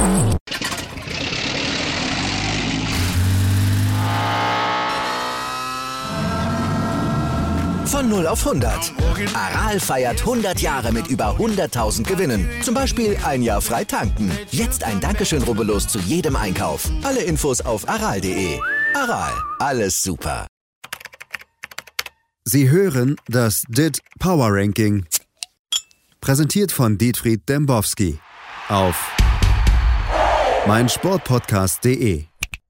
Von 0 auf 100. Aral feiert 100 Jahre mit über 100.000 Gewinnen. Zum Beispiel ein Jahr frei tanken. Jetzt ein Dankeschön, rubbellos zu jedem Einkauf. Alle Infos auf aral.de. Aral, alles super. Sie hören das DIT Power Ranking. Präsentiert von Dietfried Dembowski auf meinsportpodcast.de.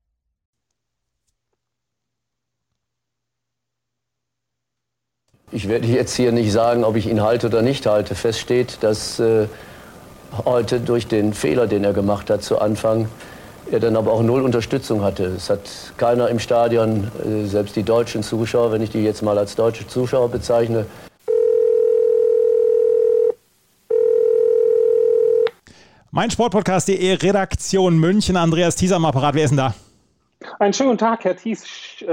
Ich werde jetzt hier nicht sagen, ob ich ihn halte oder nicht halte. Fest steht, dass heute durch den Fehler, den er gemacht hat zu Anfang, er dann aber auch null Unterstützung hatte. Es hat keiner im Stadion, selbst die deutschen Zuschauer, wenn ich die jetzt mal als deutsche Zuschauer bezeichne. Meinsportpodcast.de, Redaktion München. Andreas Thies am Apparat. Wer ist denn da? Einen schönen Tag, Herr Thies.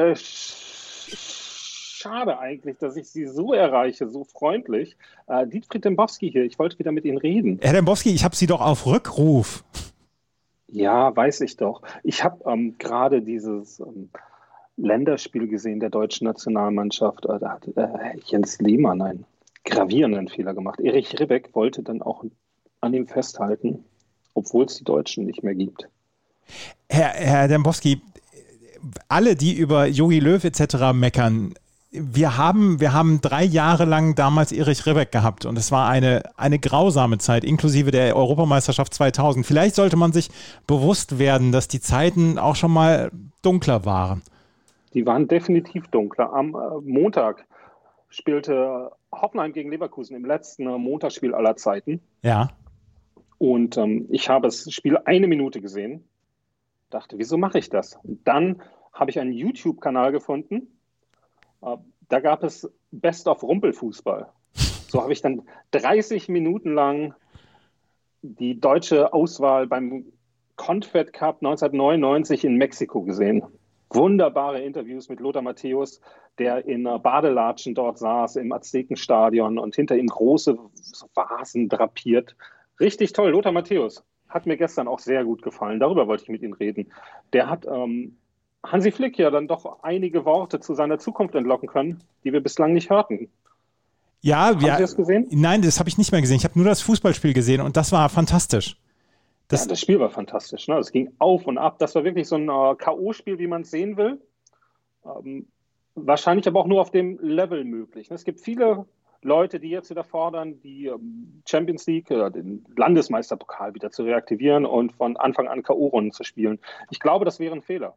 Schade eigentlich, dass ich Sie so erreiche, so freundlich. Dietfried Dembowski hier, ich wollte wieder mit Ihnen reden. Herr Dembowski, ich habe Sie doch auf Rückruf. Ja, weiß ich doch. Ich habe gerade dieses Länderspiel gesehen der deutschen Nationalmannschaft. Da hat Jens Lehmann einen gravierenden Fehler gemacht. Erich Ribbeck wollte dann auch an ihm festhalten, obwohl es die Deutschen nicht mehr gibt. Herr Dembowski, alle, die über Jogi Löw etc. meckern, wir haben 3 Jahre lang damals Erich Ribbeck gehabt und es war eine grausame Zeit, inklusive der Europameisterschaft 2000. Vielleicht sollte man sich bewusst werden, dass die Zeiten auch schon mal dunkler waren. Die waren definitiv dunkler. Am Montag spielte Hoffenheim gegen Leverkusen im letzten Montagsspiel aller Zeiten. Ja. Und ich habe das Spiel 1 Minute gesehen, dachte, wieso mache ich das? Und dann habe ich einen YouTube-Kanal gefunden. Da gab es Best of Rumpelfußball. So habe ich dann 30 Minuten lang die deutsche Auswahl beim Confed Cup 1999 in Mexiko gesehen. Wunderbare Interviews mit Lothar Matthäus, der in Badelatschen dort saß im Aztekenstadion und hinter ihm große Vasen drapiert. Richtig toll, Lothar Matthäus. Hat mir gestern auch sehr gut gefallen. Darüber wollte ich mit Ihnen reden. Der hat Hansi Flick ja dann doch einige Worte zu seiner Zukunft entlocken können, die wir bislang nicht hörten. Ja, haben Sie das gesehen? Nein, das habe ich nicht mehr gesehen. Ich habe nur das Fußballspiel gesehen und das war fantastisch. Das Spiel war fantastisch. Ne? Es ging auf und ab. Das war wirklich so ein K.O.-Spiel, wie man es sehen will. Wahrscheinlich aber auch nur auf dem Level möglich. Ne? Es gibt viele Leute, die jetzt wieder fordern, die Champions League, den Landesmeisterpokal wieder zu reaktivieren und von Anfang an K.O.-Runden zu spielen. Ich glaube, das wäre ein Fehler.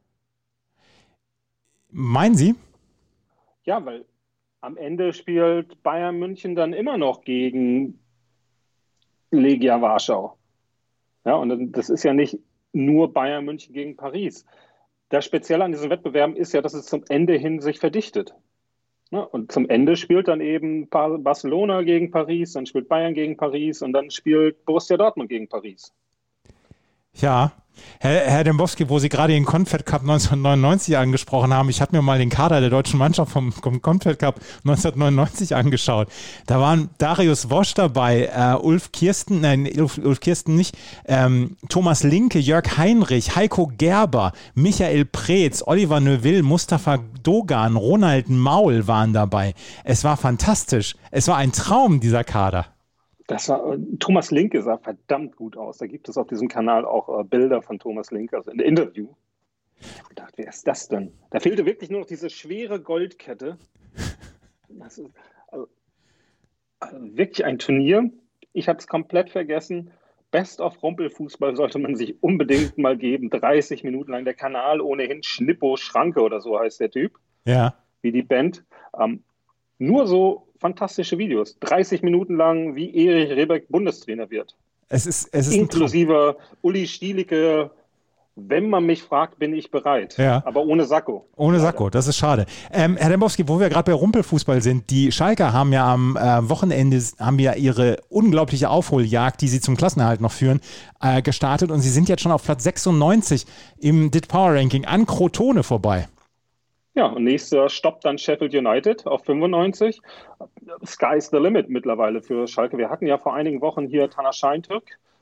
Meinen Sie? Ja, weil am Ende spielt Bayern München dann immer noch gegen Legia Warschau. Ja, und das ist ja nicht nur Bayern München gegen Paris. Das Spezielle an diesen Wettbewerben ist ja, dass es zum Ende hin sich verdichtet. Ja, und zum Ende spielt dann eben Barcelona gegen Paris, dann spielt Bayern gegen Paris und dann spielt Borussia Dortmund gegen Paris. Ja, Herr Dembowski, wo Sie gerade den Confed Cup 1999 angesprochen haben, ich habe mir mal den Kader der deutschen Mannschaft vom Confed Cup 1999 angeschaut. Da waren Darius Wosch dabei, Ulf Kirsten nicht, Thomas Linke, Jörg Heinrich, Heiko Gerber, Michael Preetz, Oliver Neuville, Mustafa Dogan, Ronald Maul waren dabei. Es war fantastisch. Es war ein Traum, dieser Kader. Thomas Linke sah verdammt gut aus. Da gibt es auf diesem Kanal auch Bilder von Thomas Linke, also in der Interview. Ich habe gedacht, wer ist das denn? Da fehlte wirklich nur noch diese schwere Goldkette. Das ist also wirklich ein Turnier. Ich habe es komplett vergessen. Best of Rumpelfußball sollte man sich unbedingt mal geben. 30 Minuten lang. Der Kanal ohnehin Schnippo Schranke oder so heißt der Typ. Ja. Wie die Band. Nur so fantastische Videos. 30 Minuten lang, wie Erich Ribbeck Bundestrainer wird. Es ist inklusive Uli Stielicke. Wenn man mich fragt, bin ich bereit. Ja. Aber ohne Sakko. Ohne Sakko, das ist schade. Herr Dembowski, wo wir gerade bei Rumpelfußball sind, die Schalker haben ja am Wochenende ihre unglaubliche Aufholjagd, die sie zum Klassenerhalt noch führen, gestartet und sie sind jetzt schon auf Platz 96 im DIT Power Ranking an Crotone vorbei. Ja, und nächster Stopp dann Sheffield United auf 95. Sky's the limit mittlerweile für Schalke. Wir hatten ja vor einigen Wochen hier Taner Scheintürk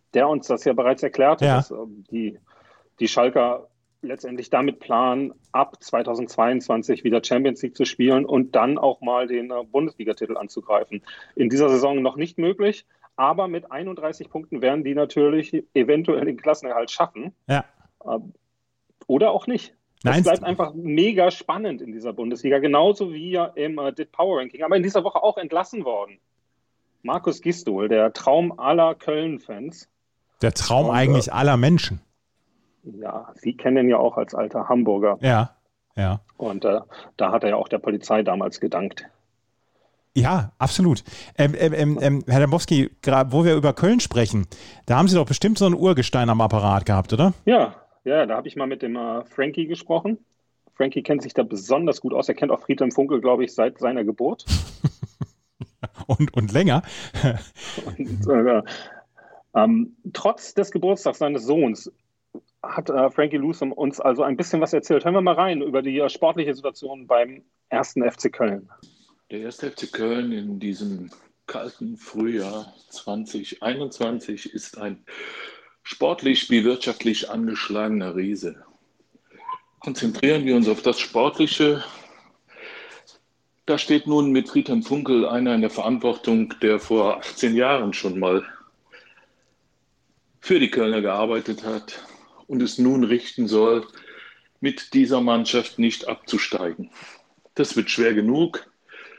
der uns das ja bereits erklärte, Ja. dass die Schalker letztendlich damit planen, ab 2022 wieder Champions League zu spielen und dann auch mal den Bundesligatitel anzugreifen. In dieser Saison noch nicht möglich, aber mit 31 Punkten werden die natürlich eventuell den Klassenerhalt schaffen. Ja. Oder auch nicht. Nein, Es bleibt einfach mega spannend in dieser Bundesliga, genauso wie ja im DIT Power Ranking, aber in dieser Woche auch entlassen worden. Markus Gistol, der Traum aller Köln-Fans. Der Traum eigentlich aller Menschen. Ja, Sie kennen ihn ja auch als alter Hamburger. Ja, ja. Und da hat er ja auch der Polizei damals gedankt. Ja, absolut. Herr Dembowski, wo wir über Köln sprechen, da haben Sie doch bestimmt so ein Urgestein am Apparat gehabt, oder? Ja, da habe ich mal mit dem Frankie gesprochen. Frankie kennt sich da besonders gut aus. Er kennt auch Friedhelm Funkel, glaube ich, seit seiner Geburt. Und länger. Trotz des Geburtstags seines Sohns hat Frankie Lewsom uns also ein bisschen was erzählt. Hören wir mal rein über die sportliche Situation beim 1. FC Köln. Der 1. FC Köln in diesem kalten Frühjahr 2021 ist ein sportlich wie wirtschaftlich angeschlagener Riese. Konzentrieren wir uns auf das Sportliche. Da steht nun mit Friedhelm Funkel einer in der Verantwortung, der vor 18 Jahren schon mal für die Kölner gearbeitet hat und es nun richten soll, mit dieser Mannschaft nicht abzusteigen. Das wird schwer genug.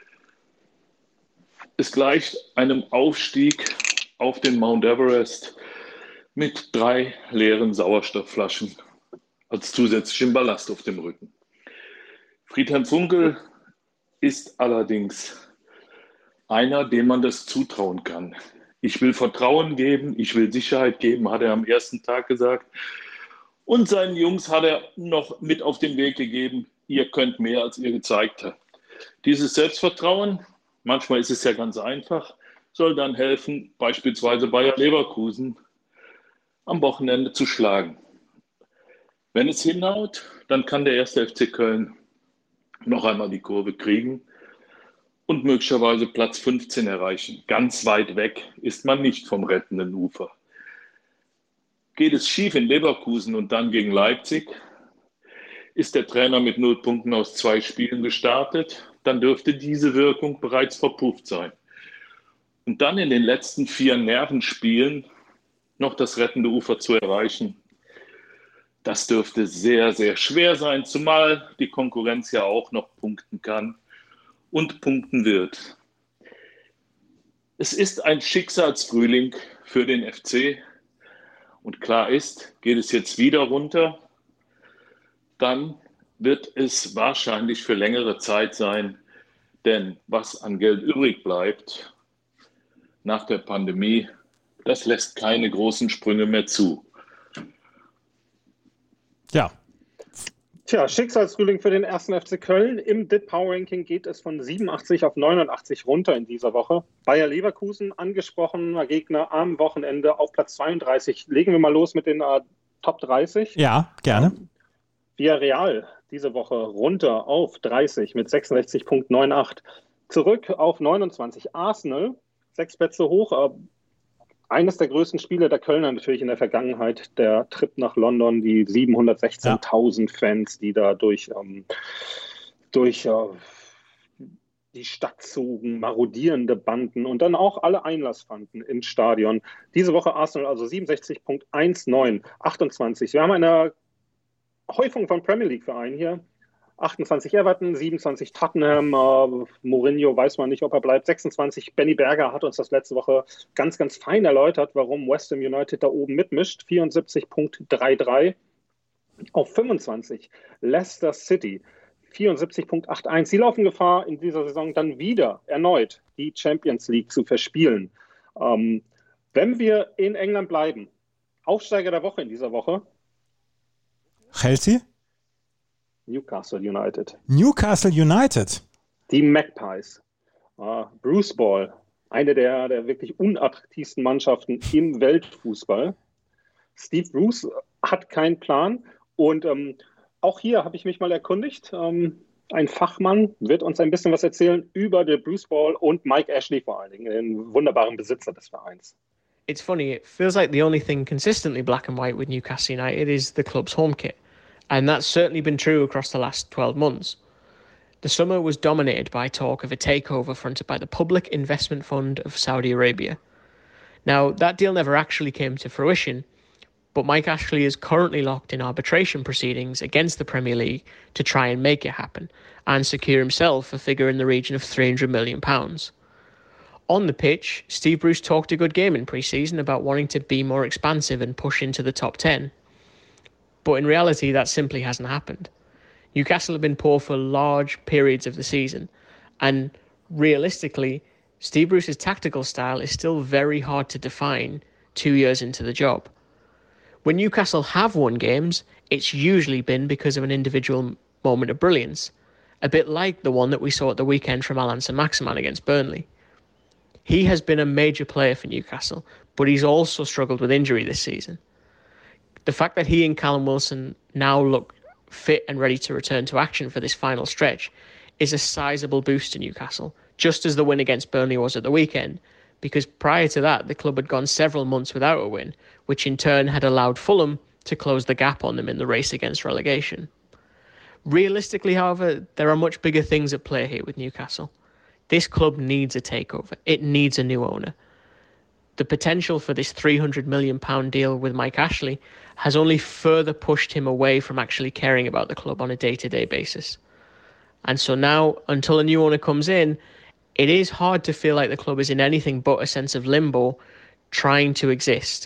Es gleicht einem Aufstieg auf den Mount Everest mit 3 leeren Sauerstoffflaschen als zusätzlichem Ballast auf dem Rücken. Friedhelm Funkel ist allerdings einer, dem man das zutrauen kann. Ich will Vertrauen geben, ich will Sicherheit geben, hat er am ersten Tag gesagt. Und seinen Jungs hat er noch mit auf den Weg gegeben, ihr könnt mehr, als ihr gezeigt habt. Dieses Selbstvertrauen, manchmal ist es ja ganz einfach, soll dann helfen, beispielsweise Bayer Leverkusen am Wochenende zu schlagen. Wenn es hinhaut, dann kann der 1. FC Köln noch einmal die Kurve kriegen und möglicherweise Platz 15 erreichen. Ganz weit weg ist man nicht vom rettenden Ufer. Geht es schief in Leverkusen und dann gegen Leipzig, ist der Trainer mit 0 Punkten aus 2 Spielen gestartet, dann dürfte diese Wirkung bereits verpufft sein. Und dann in den letzten 4 Nervenspielen noch das rettende Ufer zu erreichen, das dürfte sehr, sehr schwer sein, zumal die Konkurrenz ja auch noch punkten kann und punkten wird. Es ist ein Schicksalsfrühling für den FC und klar ist, geht es jetzt wieder runter, dann wird es wahrscheinlich für längere Zeit sein, denn was an Geld übrig bleibt nach der Pandemie, das lässt keine großen Sprünge mehr zu. Ja. Tja, Schicksalsfrühling für den 1. FC Köln. Im DIT Power Ranking geht es von 87 auf 89 runter in dieser Woche. Bayer Leverkusen, angesprochener Gegner am Wochenende auf Platz 32. Legen wir mal los mit den Top 30. Ja, gerne. Villarreal diese Woche runter auf 30 mit 66,98. Zurück auf 29. Arsenal, 6 Plätze hoch. Eines der größten Spiele der Kölner natürlich in der Vergangenheit, der Trip nach London, die 716.000 Fans, die da durch die Stadt zogen, marodierende Banden und dann auch alle Einlass fanden ins Stadion. Diese Woche Arsenal also 67,19, 28. Wir haben eine Häufung von Premier League-Vereinen hier. 28 Everton, 27 Tottenham, Mourinho weiß man nicht, ob er bleibt. 26 Benny Berger hat uns das letzte Woche ganz, ganz fein erläutert, warum West Ham United da oben mitmischt. 74,33 auf 25 Leicester City, 74,81. Sie laufen Gefahr, in dieser Saison dann wieder erneut die Champions League zu verspielen. Wenn wir in England bleiben, Aufsteiger der Woche in dieser Woche. Chelsea? Newcastle United. Newcastle United. Die Magpies. Bruce Ball, eine der wirklich unattraktivsten Mannschaften im Weltfußball. Steve Bruce hat keinen Plan. Und auch hier habe ich mich mal erkundigt. Ein Fachmann wird uns ein bisschen was erzählen über den Bruce Ball und Mike Ashley vor allen Dingen, den wunderbaren Besitzer des Vereins. It's funny, it feels like the only thing consistently black and white with Newcastle United is the club's home kit. And that's certainly been true across the last 12 months. The summer was dominated by talk of a takeover fronted by the Public Investment Fund of Saudi Arabia. Now, that deal never actually came to fruition, but Mike Ashley is currently locked in arbitration proceedings against the Premier League to try and make it happen and secure himself a figure in the region of £300 million. On the pitch, Steve Bruce talked a good game in pre-season about wanting to be more expansive and push into the top 10. But in reality, that simply hasn't happened. Newcastle have been poor for large periods of the season, and realistically, Steve Bruce's tactical style is still very hard to define 2 years into the job. When Newcastle have won games, it's usually been because of an individual moment of brilliance, a bit like the one that we saw at the weekend from Alan Saint-Maximin against Burnley. He has been a major player for Newcastle, but he's also struggled with injury this season. The fact that he and Callum Wilson now look fit and ready to return to action for this final stretch is a sizable boost to Newcastle, just as the win against Burnley was at the weekend, because prior to that, the club had gone several months without a win, which in turn had allowed Fulham to close the gap on them in the race against relegation. Realistically, however, there are much bigger things at play here with Newcastle. This club needs a takeover. It needs a new owner. The potential for this £300 million deal with Mike Ashley has only further pushed him away from actually caring about the club on a day-to-day basis. And so now, until a new owner comes in, it is hard to feel like the club is in anything but a sense of limbo, trying to exist.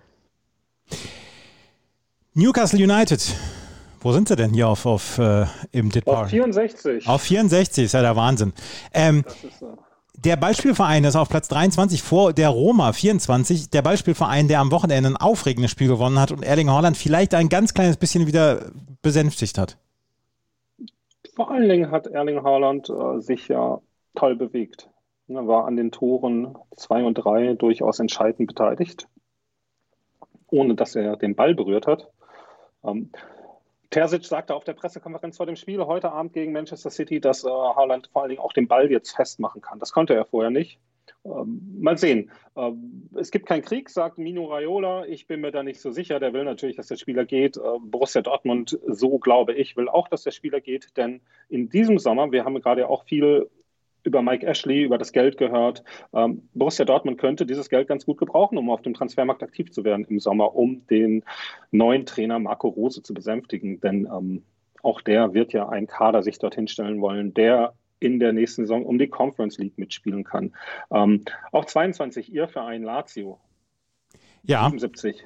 Newcastle United. Wo sind sie denn hier im Ditbar? Auf 64. Auf 64, ist ja der Wahnsinn. Das ist so. Der Ballspielverein ist auf Platz 23 vor der Roma 24. Der Ballspielverein, der am Wochenende ein aufregendes Spiel gewonnen hat und Erling Haaland vielleicht ein ganz kleines bisschen wieder besänftigt hat. Vor allen Dingen hat Erling Haaland sich ja toll bewegt. Er war an den Toren 2 und 3 durchaus entscheidend beteiligt, ohne dass er den Ball berührt hat. Terzic sagte auf der Pressekonferenz vor dem Spiel heute Abend gegen Manchester City, dass Haaland vor allen Dingen auch den Ball jetzt festmachen kann. Das konnte er vorher nicht. Mal sehen. Es gibt keinen Krieg, sagt Mino Raiola. Ich bin mir da nicht so sicher. Der will natürlich, dass der Spieler geht. Borussia Dortmund, so glaube ich, will auch, dass der Spieler geht. Denn in diesem Sommer, wir haben gerade auch viel über Mike Ashley, über das Geld gehört. Borussia Dortmund könnte dieses Geld ganz gut gebrauchen, um auf dem Transfermarkt aktiv zu werden im Sommer, um den neuen Trainer Marco Rose zu besänftigen. Denn auch der wird ja einen Kader sich dorthin stellen wollen, der in der nächsten Saison um die Conference League mitspielen kann. Auch 22, ihr Verein Lazio. Ja. 77.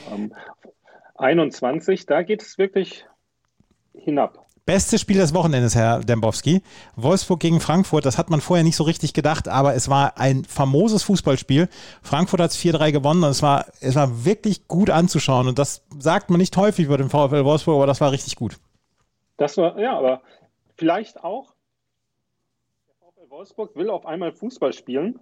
21, da geht es wirklich hinab. Bestes Spiel des Wochenendes, Herr Dembowski. Wolfsburg gegen Frankfurt, das hat man vorher nicht so richtig gedacht, aber es war ein famoses Fußballspiel. Frankfurt hat es 4-3 gewonnen und es war wirklich gut anzuschauen und das sagt man nicht häufig über den VfL Wolfsburg, aber das war richtig gut. Das war, ja, aber vielleicht auch, der VfL Wolfsburg will auf einmal Fußball spielen,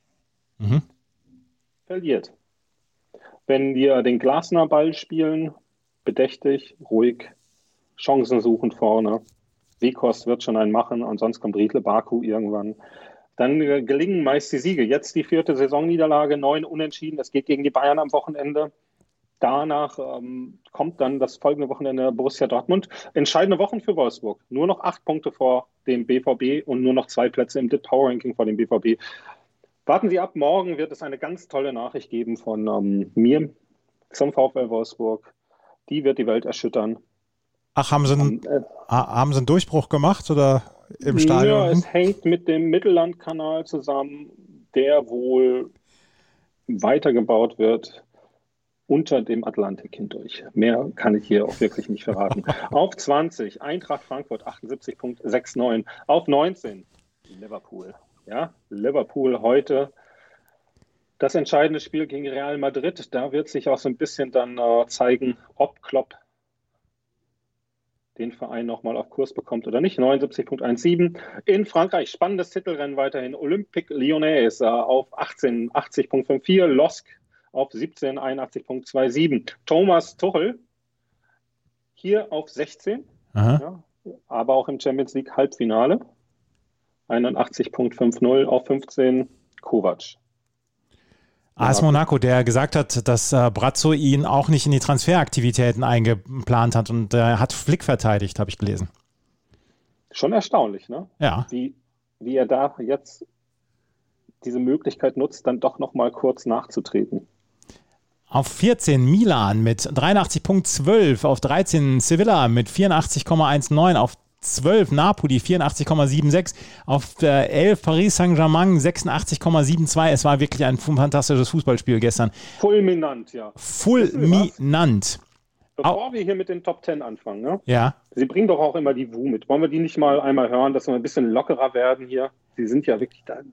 verliert. Wenn wir den Glasner Ball spielen, bedächtig, ruhig, Chancen suchen vorne. Weghorst wird schon einen machen und sonst kommt Riedle Baku irgendwann. Dann gelingen meist die Siege. Jetzt die 4. Saisonniederlage, 9 Unentschieden. Es geht gegen die Bayern am Wochenende. Danach kommt dann das folgende Wochenende Borussia Dortmund. Entscheidende Wochen für Wolfsburg. Nur noch 8 Punkte vor dem BVB und nur noch 2 Plätze im Power Ranking vor dem BVB. Warten Sie ab, morgen wird es eine ganz tolle Nachricht geben von mir zum VfL Wolfsburg. Die wird die Welt erschüttern. Ach, haben Sie einen Durchbruch gemacht oder im Stadion? Ja, es hängt mit dem Mittellandkanal zusammen, der wohl weitergebaut wird unter dem Atlantik hindurch. Mehr kann ich hier auch wirklich nicht verraten. Auf 20, Eintracht Frankfurt 78,69. Auf 19, Liverpool. Ja, Liverpool heute. Das entscheidende Spiel gegen Real Madrid. Da wird sich auch so ein bisschen dann zeigen, ob Klopp den Verein nochmal auf Kurs bekommt oder nicht. 79,17. In Frankreich, spannendes Titelrennen weiterhin. Olympique Lyonnais auf 18, 80,54. LOSC auf 17, 81,27. Thomas Tuchel hier auf 16. Ja, aber auch im Champions League Halbfinale. 81,50 auf 15. Kovac. AS Monaco, der gesagt hat, dass Brazzo ihn auch nicht in die Transferaktivitäten eingeplant hat und hat Flick verteidigt, habe ich gelesen. Schon erstaunlich, ne? Ja. Wie er da jetzt diese Möglichkeit nutzt, dann doch nochmal kurz nachzutreten. Auf 14 Milan mit 83,12, auf 13 Sevilla mit 84,19, auf 12 Napoli 84,76, auf 11 Paris Saint-Germain 86,72. Es war wirklich ein fantastisches Fußballspiel gestern. Fulminant, ja. Fulminant. Bevor wir hier mit den Top 10 anfangen, ne? Ja. Sie bringen doch auch immer die WU mit. Wollen wir die nicht mal einmal hören, dass wir ein bisschen lockerer werden hier? Sie sind ja wirklich da.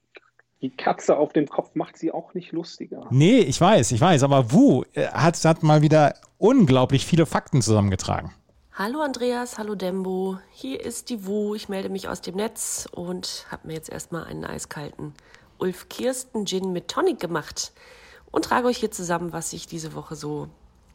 Die Katze auf dem Kopf macht sie auch nicht lustiger. Nee, ich weiß, aber WU hat mal wieder unglaublich viele Fakten zusammengetragen. Hallo Andreas, hallo Dembo, hier ist die WU, ich melde mich aus dem Netz und habe mir jetzt erstmal einen eiskalten Ulf Kirsten Gin mit Tonic gemacht und trage euch hier zusammen, was sich diese Woche so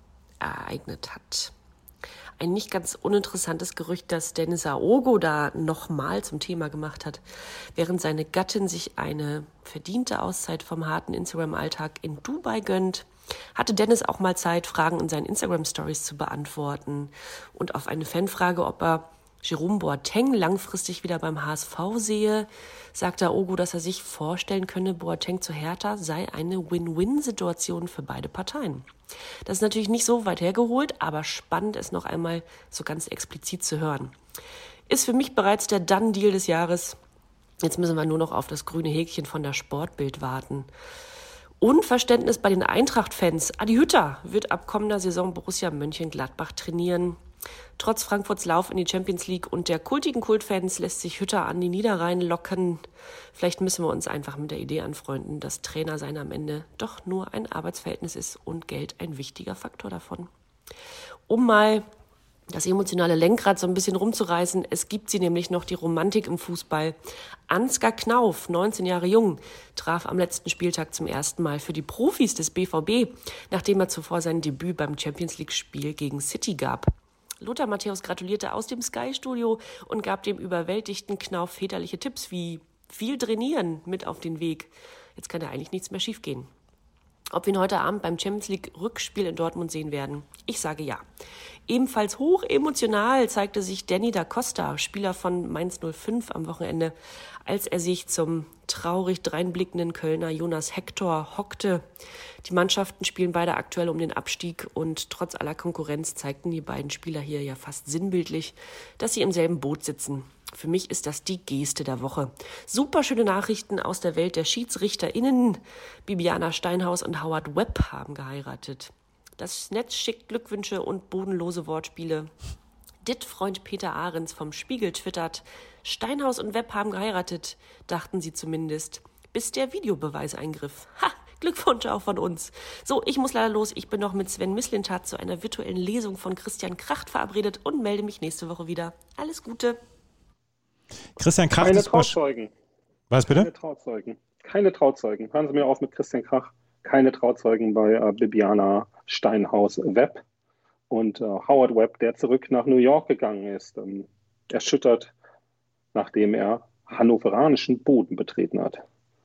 ereignet hat. Ein nicht ganz uninteressantes Gerücht, das Dennis Aogo da nochmal zum Thema gemacht hat, während seine Gattin sich eine verdiente Auszeit vom harten Instagram-Alltag in Dubai gönnt, hatte Dennis auch mal Zeit, Fragen in seinen Instagram-Stories zu beantworten. Und auf eine Fanfrage, ob er Jerome Boateng langfristig wieder beim HSV sehe, sagte Aogo, dass er sich vorstellen könne, Boateng zu Hertha sei eine Win-Win-Situation für beide Parteien. Das ist natürlich nicht so weit hergeholt, aber spannend, es noch einmal so ganz explizit zu hören. Ist für mich bereits der Done-Deal des Jahres. Jetzt müssen wir nur noch auf das grüne Häkchen von der Sportbild warten. Unverständnis bei den Eintracht-Fans. Adi Hütter wird ab kommender Saison Borussia Mönchengladbach trainieren. Trotz Frankfurts Lauf in die Champions League und der kultigen Kultfans lässt sich Hütter an die Niederrhein locken. Vielleicht müssen wir uns einfach mit der Idee anfreunden, dass Trainer sein am Ende doch nur ein Arbeitsverhältnis ist und Geld ein wichtiger Faktor davon. Um mal das emotionale Lenkrad so ein bisschen rumzureißen, es gibt sie nämlich noch, die Romantik im Fußball. Ansgar Knauf, 19 Jahre jung, traf am letzten Spieltag zum ersten Mal für die Profis des BVB, nachdem er zuvor sein Debüt beim Champions-League-Spiel gegen City gab. Lothar Matthäus gratulierte aus dem Sky-Studio und gab dem überwältigten Knauf väterliche Tipps wie viel trainieren mit auf den Weg. Jetzt kann ja eigentlich nichts mehr schiefgehen. Ob wir ihn heute Abend beim Champions-League-Rückspiel in Dortmund sehen werden? Ich sage ja. Ebenfalls hoch emotional zeigte sich Danny da Costa, Spieler von Mainz 05 am Wochenende, als er sich zum traurig dreinblickenden Kölner Jonas Hector hockte. Die Mannschaften spielen beide aktuell um den Abstieg und trotz aller Konkurrenz zeigten die beiden Spieler hier ja fast sinnbildlich, dass sie im selben Boot sitzen. Für mich ist das die Geste der Woche. Superschöne Nachrichten aus der Welt der SchiedsrichterInnen. Bibiana Steinhaus und Howard Webb haben geheiratet. Das Netz schickt Glückwünsche und bodenlose Wortspiele. Freund Peter Ahrens vom Spiegel twittert: Steinhaus und Webb haben geheiratet, dachten sie zumindest, bis der Videobeweis eingriff. Ha! Glückwunsch auch von uns. So, ich muss leider los. Ich bin noch mit Sven Mislintat zu einer virtuellen Lesung von Christian Kracht verabredet und melde mich nächste Woche wieder. Alles Gute. Christian Kracht Keine ist Trauzeugen. Was bitte? Keine Trauzeugen. Hören Sie mir auf mit Christian Krach. Keine Trauzeugen bei Bibiana Steinhaus Webb. Und Howard Webb, der zurück nach New York gegangen ist, erschüttert, nachdem er hannoveranischen Boden betreten hat.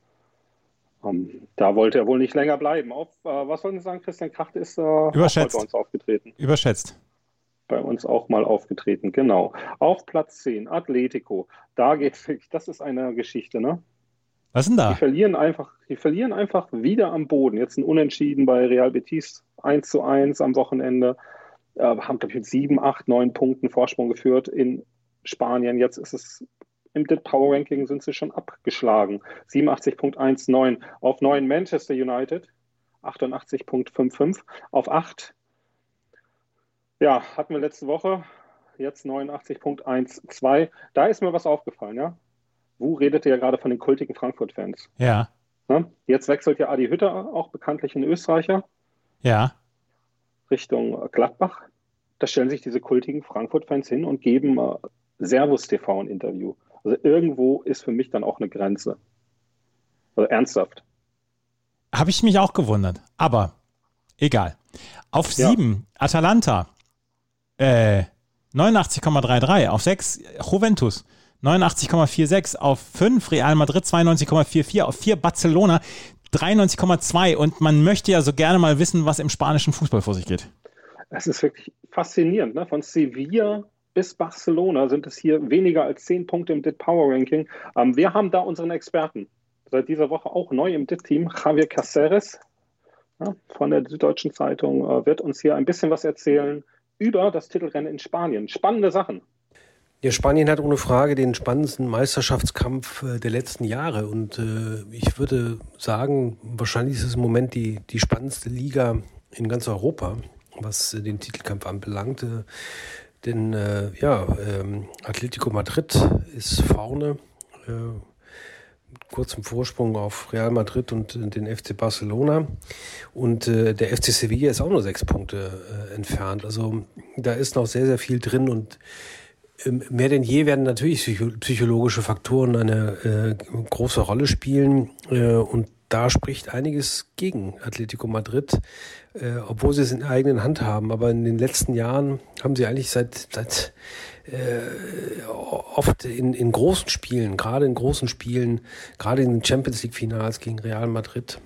Da wollte er wohl nicht länger bleiben. Was wollen Sie sagen? Christian Kracht ist Überschätzt. Bei uns aufgetreten. Überschätzt. Bei uns auch mal aufgetreten, genau. Auf Platz 10, Atletico. Da geht's wirklich, das ist eine Geschichte, ne? Was denn da? Die verlieren einfach wieder am Boden. Jetzt ein Unentschieden bei Real Betis 1:1 am Wochenende. Haben, glaube ich, mit 7, 8, 9 Punkten Vorsprung geführt in Spanien. Jetzt ist es im Power Ranking sind sie schon abgeschlagen. 87,19 auf 9 Manchester United, 88,55 auf 8. Ja, hatten wir letzte Woche, jetzt 89,12. Da ist mir was aufgefallen, ja. Wu redete ja gerade von den kultigen Frankfurt-Fans. Ja. Ne? Jetzt wechselt ja Adi Hütter, auch bekanntlich ein Österreicher. Ja. Richtung Gladbach. Da stellen sich diese kultigen Frankfurt-Fans hin und geben Servus TV ein Interview. Also irgendwo ist für mich dann auch eine Grenze. Also ernsthaft. Habe ich mich auch gewundert. Aber egal. Auf 7 Atalanta 89,33. Auf 6 Juventus 89,46. Auf 5 Real Madrid 92,44. Auf 4 Barcelona 93,2 und man möchte ja so gerne mal wissen, was im spanischen Fußball vor sich geht. Es ist wirklich faszinierend, ne? Von Sevilla bis Barcelona sind es hier weniger als 10 Punkte im DIT Power Ranking. Wir haben da unseren Experten, seit dieser Woche auch neu im DIT-Team, Javier Caceres, ja, von der Süddeutschen Zeitung, wird uns hier ein bisschen was erzählen über das Titelrennen in Spanien. Spannende Sachen. Ja, Spanien hat ohne Frage den spannendsten Meisterschaftskampf der letzten Jahre und ich würde sagen, wahrscheinlich ist es im Moment die spannendste Liga in ganz Europa, was den Titelkampf anbelangt. Denn Atletico Madrid ist vorne, kurz im Vorsprung auf Real Madrid und den FC Barcelona. Und der FC Sevilla ist auch nur 6 Punkte entfernt. Also da ist noch sehr, sehr viel drin. Und mehr denn je werden natürlich psychologische Faktoren eine große Rolle spielen. Und da spricht einiges gegen Atletico Madrid, obwohl sie es in eigenen Hand haben. Aber in den letzten Jahren haben sie eigentlich seit oft in großen Spielen, gerade in den Champions League Finals gegen Real Madrid,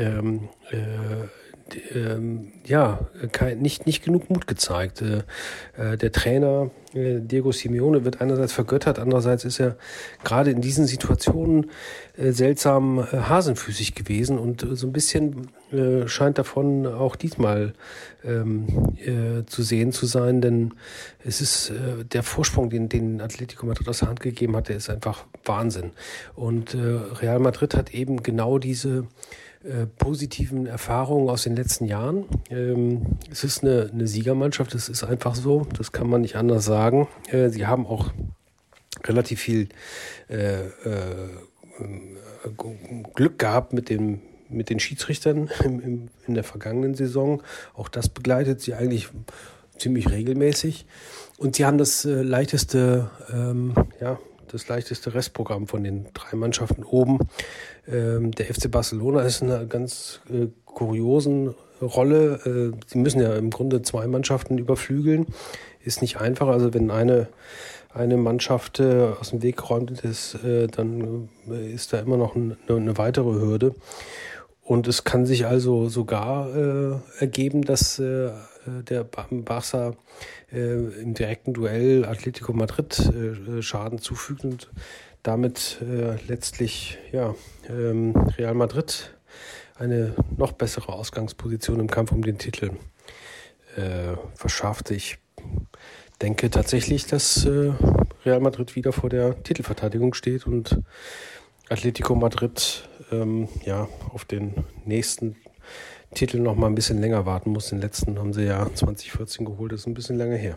nicht genug Mut gezeigt. Der Trainer Diego Simeone wird einerseits vergöttert, andererseits ist er gerade in diesen Situationen seltsam hasenfüßig gewesen und so ein bisschen scheint davon auch diesmal zu sehen zu sein, denn es ist der Vorsprung, den Atletico Madrid aus der Hand gegeben hat, der ist einfach Wahnsinn. Und Real Madrid hat eben genau diese positiven Erfahrungen aus den letzten Jahren. Es ist eine Siegermannschaft, das ist einfach so, das kann man nicht anders sagen. Sie haben auch relativ viel Glück gehabt mit den Schiedsrichtern in der vergangenen Saison. Auch das begleitet sie eigentlich ziemlich regelmäßig. Und sie haben das leichteste Restprogramm von den 3 Mannschaften oben. Der FC Barcelona ist in einer ganz kuriosen Rolle. Sie müssen ja im Grunde 2 Mannschaften überflügeln. Ist nicht einfach. Also wenn eine Mannschaft aus dem Weg geräumt ist, dann ist da immer noch eine weitere Hürde. Und es kann sich also sogar ergeben, dass der Barça im direkten Duell Atletico Madrid Schaden zufügt und damit letztlich Real Madrid eine noch bessere Ausgangsposition im Kampf um den Titel verschafft. Ich denke tatsächlich, dass Real Madrid wieder vor der Titelverteidigung steht und Atletico Madrid auf den nächsten Titel noch mal ein bisschen länger warten muss. Den letzten haben sie ja 2014 geholt, das ist ein bisschen länger her.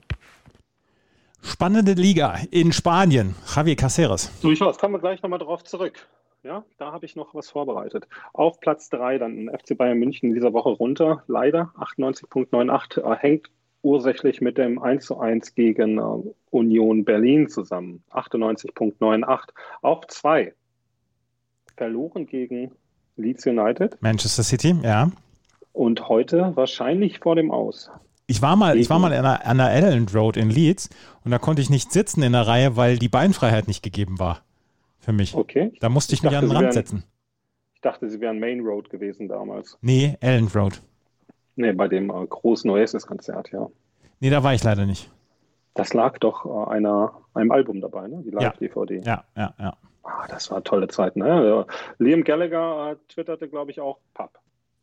Spannende Liga in Spanien. Javier Caceres. Durchaus, kommen wir gleich nochmal drauf zurück. Ja, da habe ich noch was vorbereitet. Auf Platz 3 dann FC Bayern München in dieser Woche runter. Leider 98,98 hängt ursächlich mit dem 1:1 gegen Union Berlin zusammen. 98,98. Auf 2 verloren gegen Leeds United. Manchester City, ja. Und heute wahrscheinlich vor dem Aus. Ich war mal an der Elland Road in Leeds und da konnte ich nicht sitzen in der Reihe, weil die Beinfreiheit nicht gegeben war für mich. Okay. Da musste ich mich an den Rand setzen. Ich dachte, sie wären Main Road gewesen damals. Nee, Elland Road. Nee, bei dem großen Oasis-Konzert, ja. Nee, da war ich leider nicht. Das lag doch einem Album dabei, ne? Die Live-DVD. Ja. Das war tolle Zeit, ne? Liam Gallagher twitterte, glaube ich, auch Pub.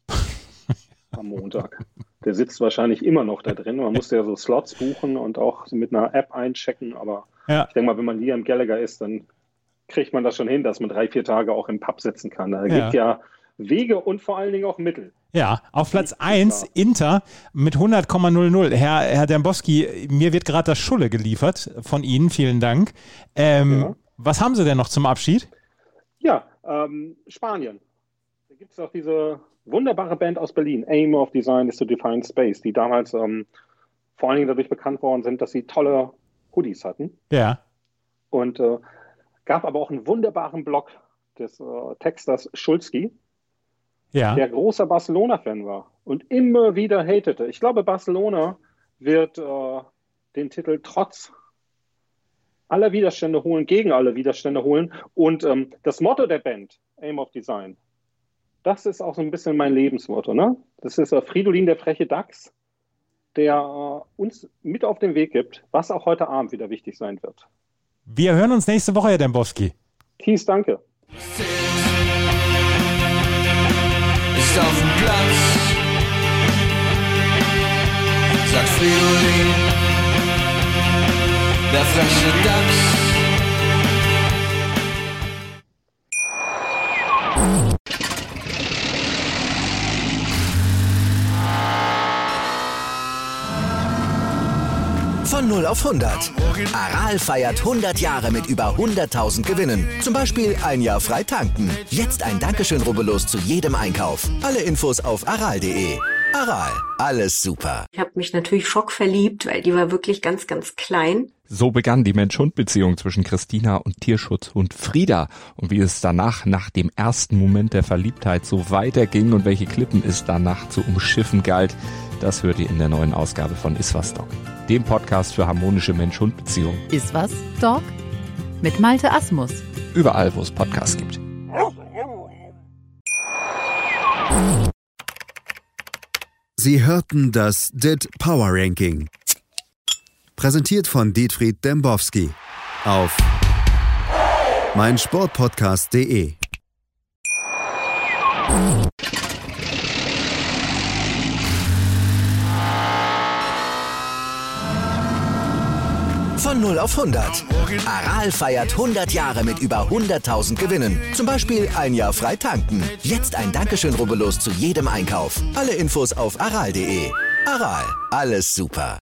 Am Montag. Der sitzt wahrscheinlich immer noch da drin. Man musste ja so Slots buchen und auch mit einer App einchecken, aber ich denke mal, wenn man Liam Gallagher ist, dann kriegt man das schon hin, dass man 3-4 Tage auch im Pub sitzen kann. Da gibt ja Wege und vor allen Dingen auch Mittel. Ja, auf Platz 1 Inter mit 100,00. Herr Dembowski, mir wird gerade das Schulle geliefert von Ihnen. Vielen Dank. Was haben Sie denn noch zum Abschied? Ja, Spanien. Da gibt es auch diese wunderbare Band aus Berlin, Aim of Design is to Define Space, die damals vor allen Dingen dadurch bekannt worden sind, dass sie tolle Hoodies hatten. Ja. Und gab aber auch einen wunderbaren Blog des Texters Schulzki, der großer Barcelona-Fan war und immer wieder hatete. Ich glaube, Barcelona wird den Titel trotz aller Widerstände holen, gegen alle Widerstände holen. Und das Motto der Band, Aim of Design, das ist auch so ein bisschen mein Lebensmotto. Ne? Das ist Fridolin, der freche Dachs, der uns mit auf den Weg gibt, was auch heute Abend wieder wichtig sein wird. Wir hören uns nächste Woche, Herr Dembowski. Thies, danke. Ist auf dem Platz, sagt Fridolin, der freche Dachs. Von 0 auf 100. Aral feiert 100 Jahre mit über 100.000 Gewinnen. Zum Beispiel ein Jahr frei tanken. Jetzt ein Dankeschön, rubbellos zu jedem Einkauf. Alle Infos auf aral.de. Aral, alles super. Ich habe mich natürlich schockverliebt, weil die war wirklich ganz, ganz klein. So begann die Mensch-Hund-Beziehung zwischen Christina und Tierschutzhund Frieda. Und wie es danach, nach dem ersten Moment der Verliebtheit, so weiterging und welche Klippen es danach zu umschiffen galt, das hört ihr in der neuen Ausgabe von Iswas Dog, dem Podcast für harmonische Mensch-Hund-Beziehungen. Iswas Dog mit Malte Asmus. Überall, wo es Podcasts gibt. Sie hörten das DIT Power Ranking. Präsentiert von Dietfried Dembowski auf meinsportpodcast.de. Von 0 auf 100. Aral feiert 100 Jahre mit über 100.000 Gewinnen. Zum Beispiel ein Jahr frei tanken. Jetzt ein Dankeschön, rubbellos zu jedem Einkauf. Alle Infos auf aral.de. Aral, alles super.